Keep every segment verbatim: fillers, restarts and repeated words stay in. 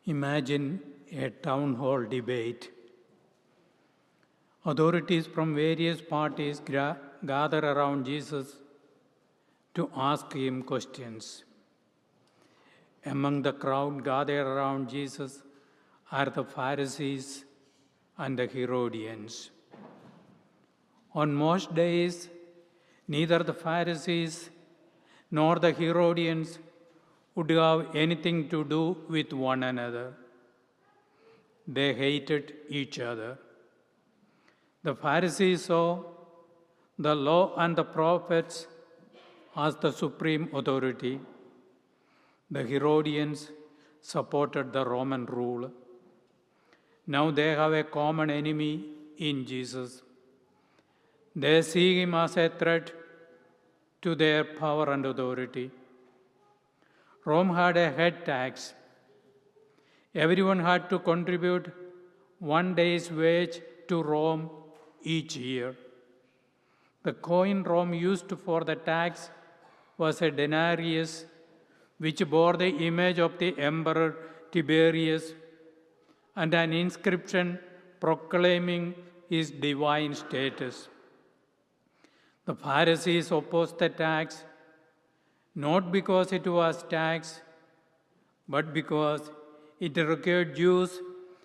Imagine a town hall debate. Authorities from various parties gra- gather around Jesus to ask him questions. Among the crowd gathered around Jesus are the Pharisees and the Herodians. On most days, neither the Pharisees nor the Herodians would have anything to do with one another. They hated each other. The Pharisees saw the law and the prophets as the supreme authority. The Herodians supported the Roman rule. Now they have a common enemy in Jesus. They see him as a threat to their power and authority. Rome had a head tax. Everyone had to contribute one day's wage to Rome each year. The coin Rome used for the tax was a denarius, which bore the image of the emperor Tiberius and an inscription proclaiming his divine status. The Pharisees opposed the tax not because it was tax, but because it required Jews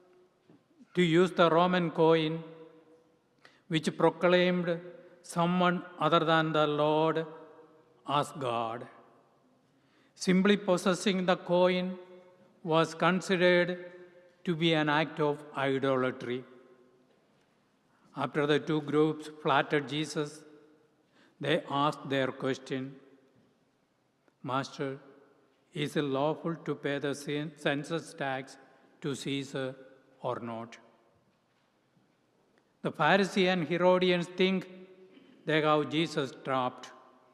to use the Roman coin, which proclaimed someone other than the Lord as God. Simply possessing the coin was considered to be an act of idolatry. After the two groups flattered Jesus, they asked their question, "Master, is it lawful to pay the census tax to Caesar or not?" The Pharisees and Herodians think they have Jesus trapped,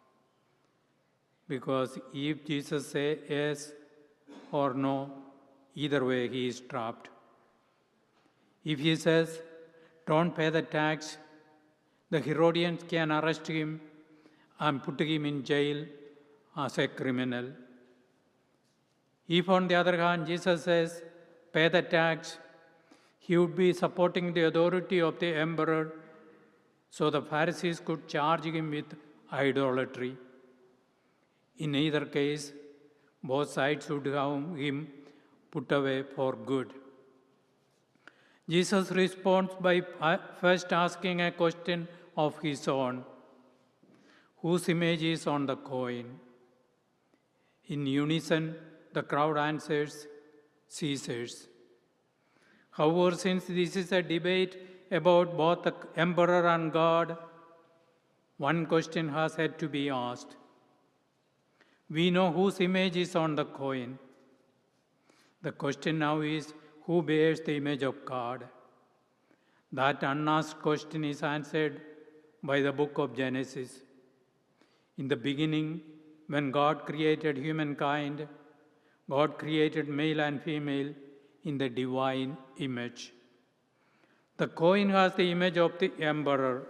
because if Jesus says yes or no, either way he is trapped. If he says, "Don't pay the tax," the Herodians can arrest him and put him in jail as a criminal. If, on the other hand, Jesus says, "Pay the tax," he would be supporting the authority of the emperor, so the Pharisees could charge him with idolatry. In either case, both sides would have him put away for good. Jesus responds by first asking a question of his own. Whose image is on the coin? In unison, the crowd answers, "Caesar's." However, since this is a debate about both the emperor and God, one question has had to be asked. We know whose image is on the coin. The question now is, who bears the image of God? That unasked question is answered by the book of Genesis. In the beginning, when God created humankind, God created male and female in the divine image. The coin has the image of the emperor.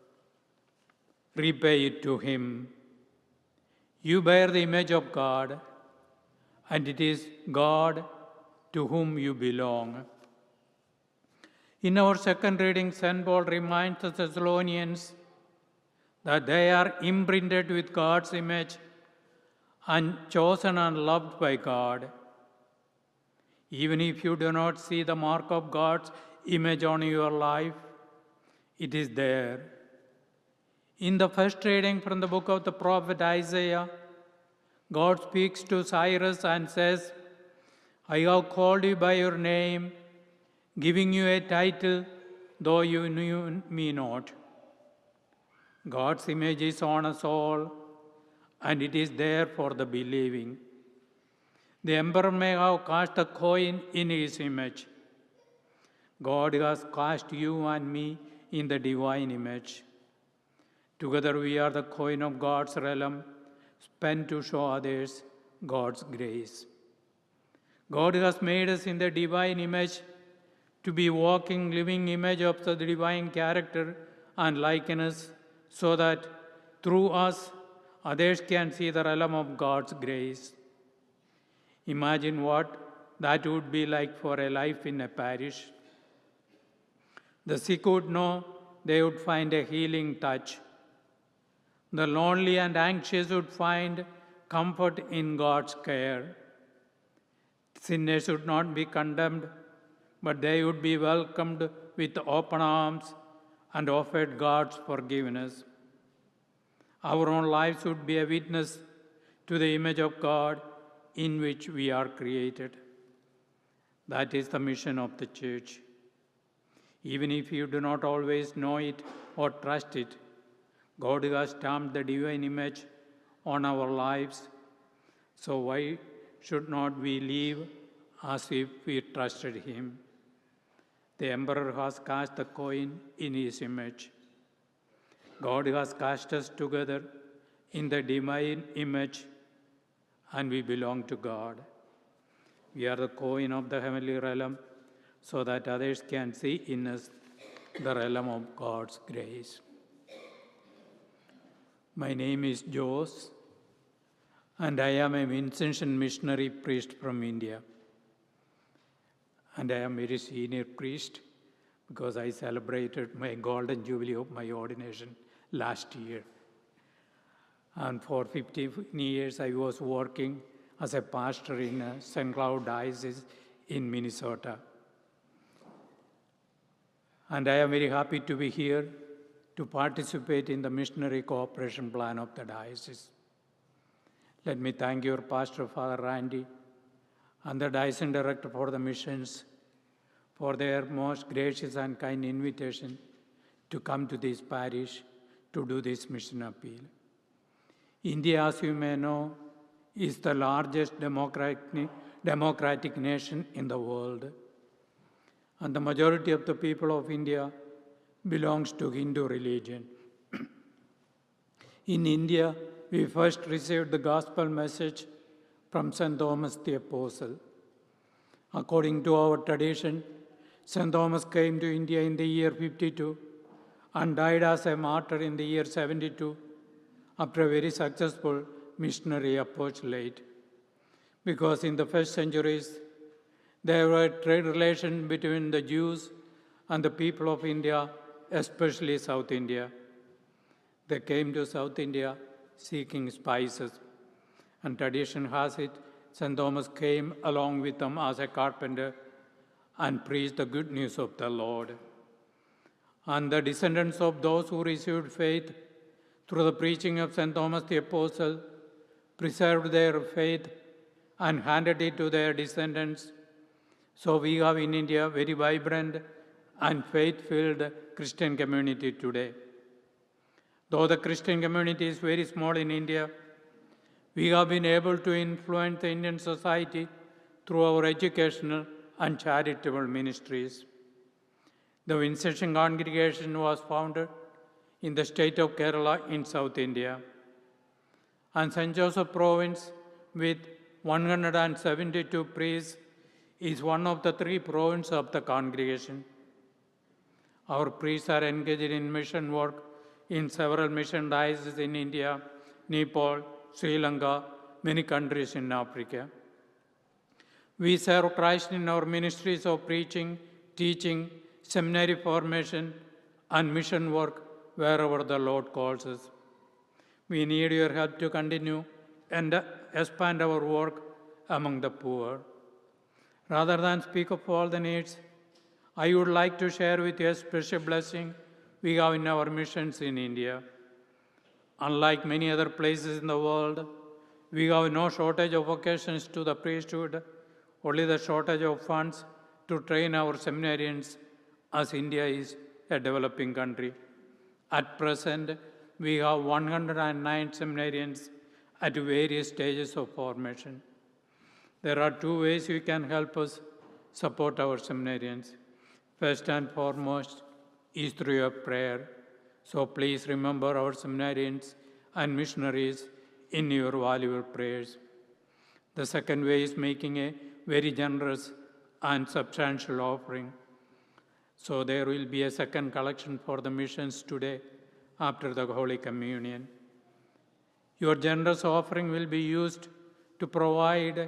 Repay it to him. You bear the image of God, and it is God to whom you belong. In our second reading, Saint Paul reminds the Thessalonians that they are imprinted with God's image and chosen and loved by God. Even if you do not see the mark of God's image on your life, it is there. In the first reading from the book of the prophet Isaiah, God speaks to Cyrus and says, "I have called you by your name, giving you a title, though you knew me not." God's image is on us all, and it is there for the believing. The emperor may have cast a coin in his image. God has cast you and me in the divine image. Together we are the coin of God's realm, spent to show others God's grace. God has made us in the divine image to be walking, living image of the divine character and likeness, so that through us others can see the realm of God's grace. Imagine what that would be like for a life in a parish. The sick would know they would find a healing touch. The lonely and anxious would find comfort in God's care. Sinners would not be condemned, but they would be welcomed with open arms and offered God's forgiveness. Our own lives would be a witness to the image of God in which we are created. That is the mission of the Church. Even if you do not always know it or trust it, God has stamped the divine image on our lives. So why should not we live as if we trusted Him? The Emperor has cast the coin in His image. God has cast us together in the divine image, and we belong to God. We are the coin of the heavenly realm, so that others can see in us the realm of God's grace. My name is Jose, and I am a Vincentian missionary priest from India. And I am a very senior priest because I celebrated my golden jubilee of my ordination last year. And for fifteen years I was working as a pastor in Saint Cloud Diocese in Minnesota. And I am very happy to be here to participate in the missionary cooperation plan of the diocese. Let me thank your pastor, Father Randy, and the diocesan director for the missions for their most gracious and kind invitation to come to this parish to do this mission appeal. India, as you may know, is the largest democratic, democratic nation in the world. And the majority of the people of India belongs to Hindu religion. In India, we first received the gospel message from Saint Thomas the Apostle. According to our tradition, Saint Thomas came to India in the year fifty-two and died as a martyr in the year seventy-two after a very successful missionary apostolate. Because in the first centuries, there were trade relations between the Jews and the people of India, especially South India. They came to South India seeking spices, and tradition has it Saint Thomas came along with them as a carpenter and preached the good news of the Lord. And the descendants of those who received faith through the preaching of Saint Thomas the Apostle preserved their faith and handed it to their descendants. So we have in India a very vibrant and faith-filled Christian community today. Though the Christian community is very small in India, we have been able to influence the Indian society through our educational and charitable ministries. The Vincentian congregation was founded in the state of Kerala in South India. And Saint Joseph Province, with one hundred seventy-two priests, is one of the three provinces of the congregation. Our priests are engaged in mission work in several mission dioceses in India, Nepal, Sri Lanka, many countries in Africa. We serve Christ in our ministries of preaching, teaching, seminary formation, and mission work wherever the Lord calls us. We need your help to continue and expand our work among the poor. Rather than speak of all the needs, I would like to share with you a special blessing we have in our missions in India. Unlike many other places in the world, we have no shortage of vocations to the priesthood, only the shortage of funds to train our seminarians, as India is a developing country. At present, we have one hundred nine seminarians at various stages of formation. There are two ways you can help us support our seminarians. First and foremost is through your prayer. So please remember our seminarians and missionaries in your valuable prayers. The second way is making a very generous and substantial offering. So there will be a second collection for the missions today after the Holy Communion. Your generous offering will be used to provide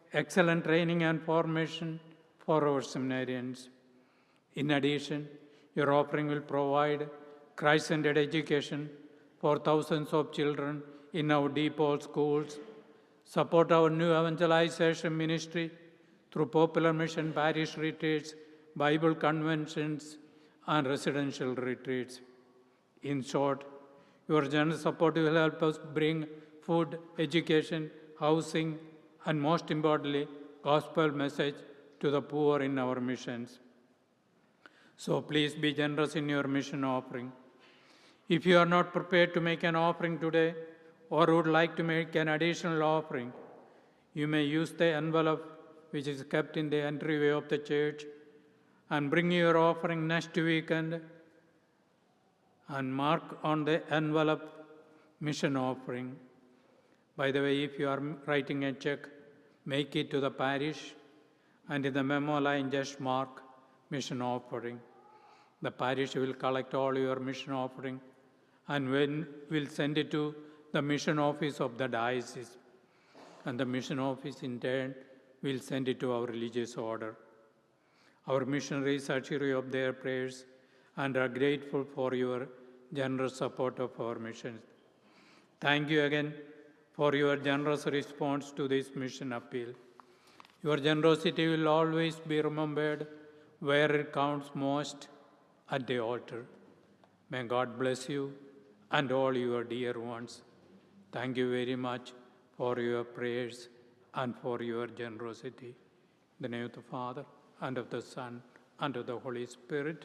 excellent training and formation for our seminarians. In addition, your offering will provide Christ-centered education for thousands of children in our depot schools, support our new evangelization ministry through popular mission parish retreats, Bible conventions, and residential retreats. In short, your generous support will help us bring food, education, housing, and most importantly, gospel message to the poor in our missions. So please be generous in your mission offering. If you are not prepared to make an offering today or would like to make an additional offering, you may use the envelope which is kept in the entryway of the church and bring your offering next weekend and mark on the envelope mission offering. By the way, if you are writing a check, make it to the parish and in the memo line just mark mission offering. The parish will collect all your mission offering and when will send it to the mission office of the diocese. And the mission office in turn will send it to our religious order. Our missionaries are cheery of their prayers and are grateful for your generous support of our missions. Thank you again for your generous response to this mission appeal. Your generosity will always be remembered where it counts most, at the altar. May God bless you and all your dear ones. Thank you very much for your prayers and for your generosity. In the name of the Father, and of the Son, and of the Holy Spirit.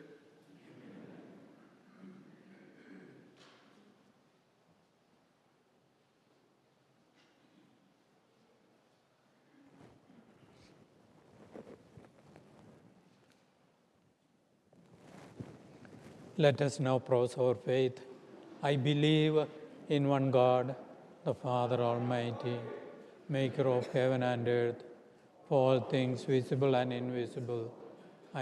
Let us now profess our faith. I believe in one God, the Father Almighty, maker of heaven and earth, for all things visible and invisible.